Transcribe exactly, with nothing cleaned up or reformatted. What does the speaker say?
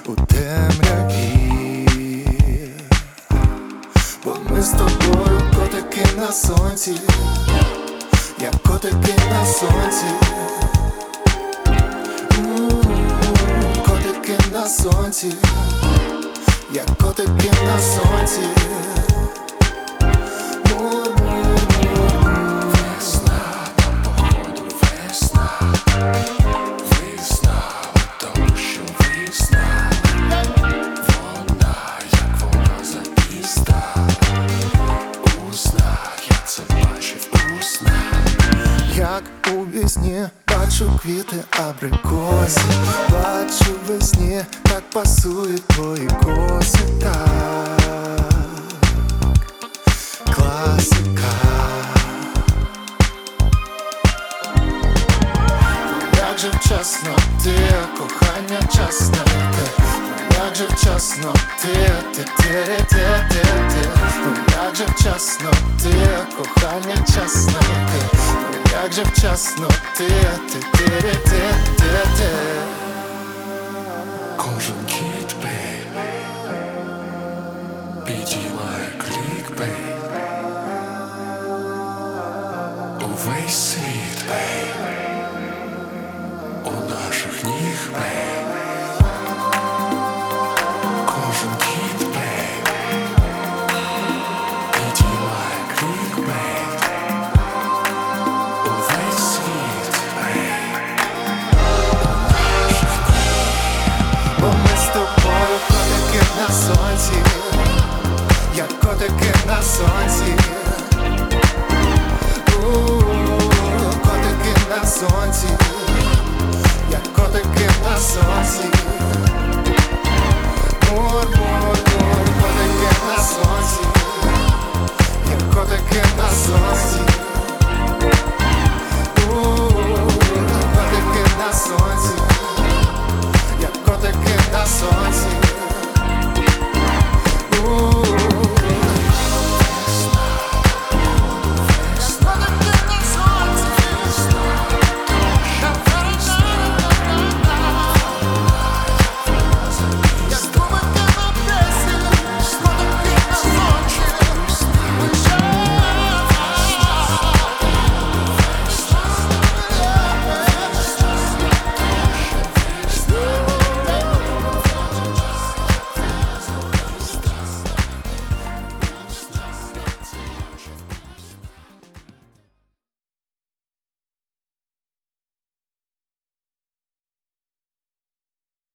у темряві, бо ми з тобою котики на сонці, як котики на сонці. М-м-м, котики на сонці, як котики на сонці. Як у вісні бачу квіти абрикоси, бачу весні, так пасують твої коси, так, класика. Як же вчасно ти, кохання часне ти, як же вчасно ти, ти, ти, ти, ти, ти, ти. Як же вчасно ти, кохання часне ти, як же вчасно ти, ти, ти, ти, ти, ти. Кожен кіт